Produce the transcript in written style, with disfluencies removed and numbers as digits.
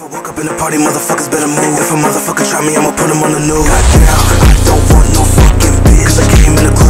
I walk up in the party, motherfuckers better move. If a motherfucker try me, I'ma put him on the news. Goddamn, I don't want no fucking bitch. 'Cause I came in the club